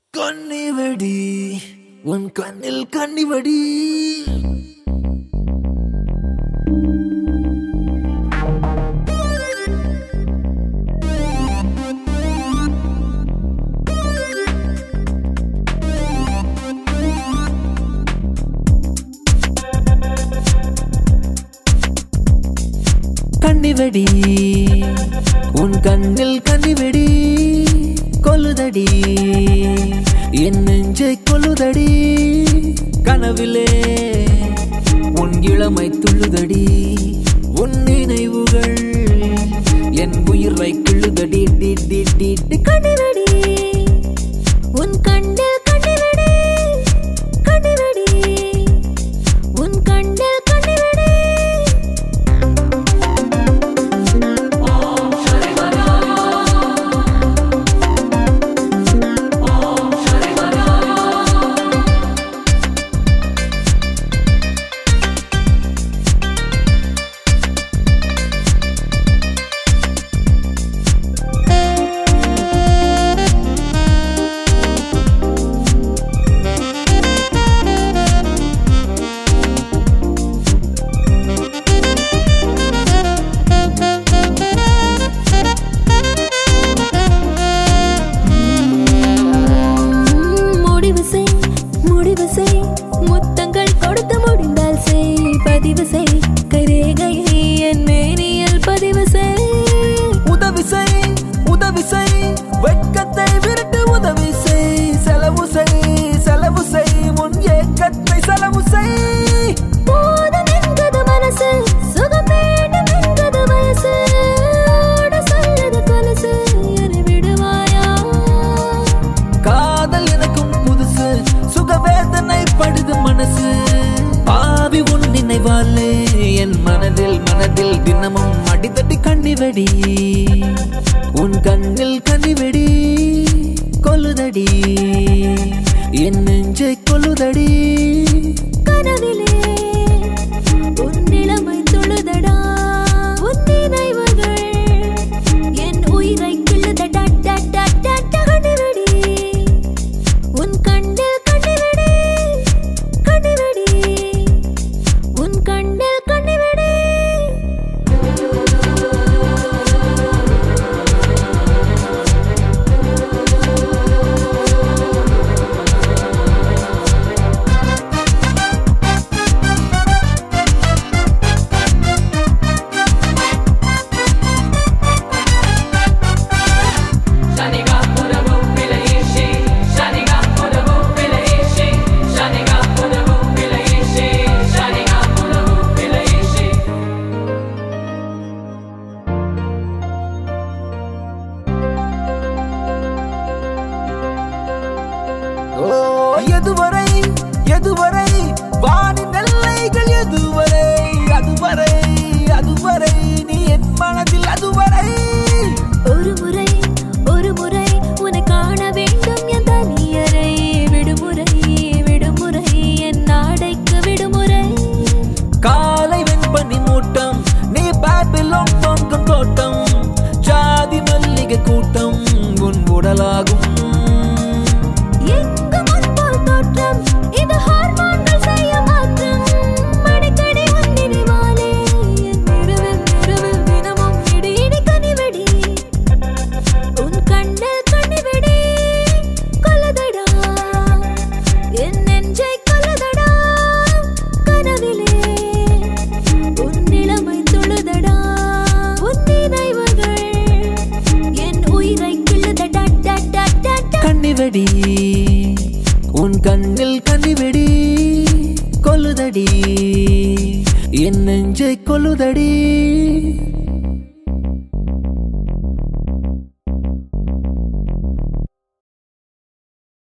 கண்ணிவடி உன் கண்ணில் கண்ணிவடி கண்ணிவடி உன் கண்ணில் கண்ணிவடி கொல்லுதடி என் நெஞ்சை கொல்லுதடி கனவிலே உன் இளமை துள்ளுதடி உன் நினைவுகள் என் உயிரை கிள்ளுதடி டி டி டி டி கண்ணிவடி உன் கண்ணில் கண்ணிவடி கண்ணிவடி உன் கண்ணில் கண்ணிவடி முத்தங்கள் கொடுத்து முடிந்தால் செய் பதிவு செய் கைரேகையை என் மேனியில் பதிவு செய் உதவி செய் வெட்கத்தை விரட்டு உதவி செய் செலவு செய் முன் ஏக்கத்தை செலவு செய் போதும் என்கிறது மனசு சுகம் வேண்டும் என்கிறது வயசு ஓட சொல்லது கொலுசு என்னை விடுவாயா காதல் எனக்கும் புதுசு சுகவேதனை படுது மனசு பாவி உன் நினைவாலே என் மனதில் தினமும் அடித்தடி கண்ணிவடி உன் கண்ணில் கண்ணிவடி கொல்லுதடி என் நெஞ்சை கொல்லுதடி கனவிலே உன் இளமை தொழுதடா உன் நினைவுகள் என் உயிரை கிள்ளுதடா கண்ணிவடி உன் கண்ணில் கண்ணிவடி கண்ணிவடி உன் கண்ணில் கண்ணிவடி எதுவரை வானின் எல்லைகள் எதுவரை அதுவரை நீ என் மனதில் அதுவரை ஒரு முறை உன்னை காண வேண்டும் என் தனியறை விடுமுறை என் நாடைக்கு விடுமுறை காலை வெண்பனி மூட்டம் நீ பாபிலோன் தோன்றும் தோட்டம் ஜாதி மல்லிகை கூட்டம் உன் உடலாகும் இது ஹார்மோன்கள் செய்ய மாற்றம் அடிக்கடி உன் நினைவாலே என் இரவில் தினமும் இடி கனிவடி உன் கண்ணில் கண்ணிவடி கொல்லுதடா என் நெஞ்சை கொல்லுதடா கனவிலே உன் இளமை தொழுதடா உன் நினைவுகள் என் உயிரை கிள்ளுதடா கண்ணிவடி உன் கண்ணில் கண்ணிவடி கொல்லுதடி என் நெஞ்சை கொல்லுதடி